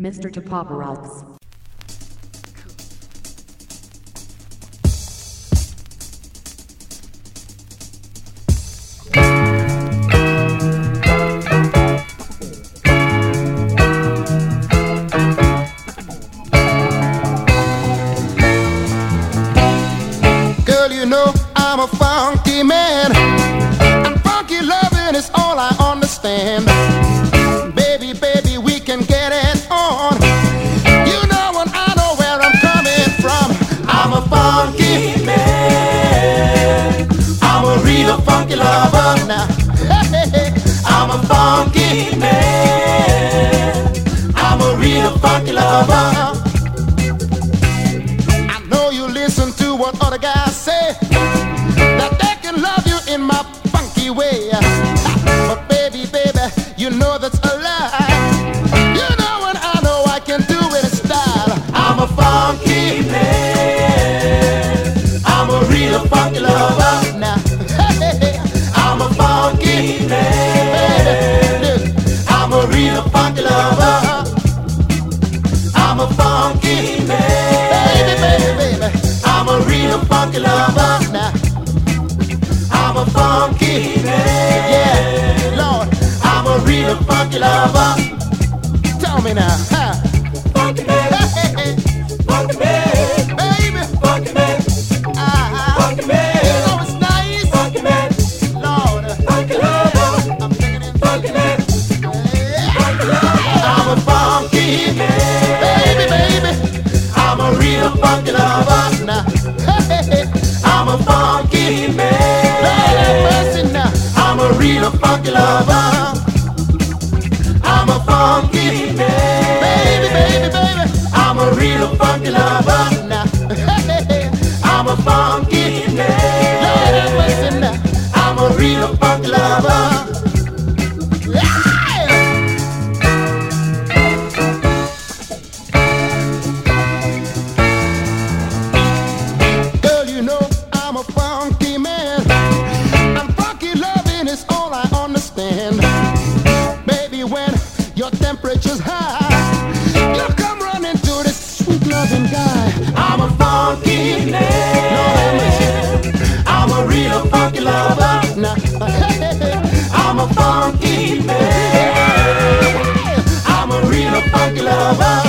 Mr. Topoporals. Girl, you know I'm a funky man, and funky loving is all I understand. Baby, baby, we can get it on. You know and I know where I'm coming from. I'm a funky man. I'm a real funky lover now. I'm a funky man. I'm a real funky lover. I know you listen to what other guys say, that they can love you in my funky way. But baby, baby, you know that's a lie. You know and I know I can do it in style. I'm a funky man. I'm a real funky lover now. I'm a funky man. I'm a real funky lover. I'm a funky man. Baby, baby, baby, I'm a real funky lover now. I'm a funky man. Yeah, Lord, I'm a real funky lover. Tell me now, huh? Funky man, funky man, baby, funky man, funky man. You know it's nice, funky man, Lord, funky lover. I'm thinking it, funky man, funky lover. I'm a funky man, baby, baby. I'm a real funky lover now. I'm a funky man. Lord have mercy now. I'm a real funky lover. I'm a funky man. Baby, baby, baby. I'm a real funky lover now. I'm a funky man. Lord have mercy now. I'm a real funky lover. Girl, you know I'm a funky man, and funky loving is all I understand. Baby, when your temperature's high, you come running to this sweet loving guy. I'm a funky man. I'm a real funky lover now. I'm a funky man. I'm a real funky lover.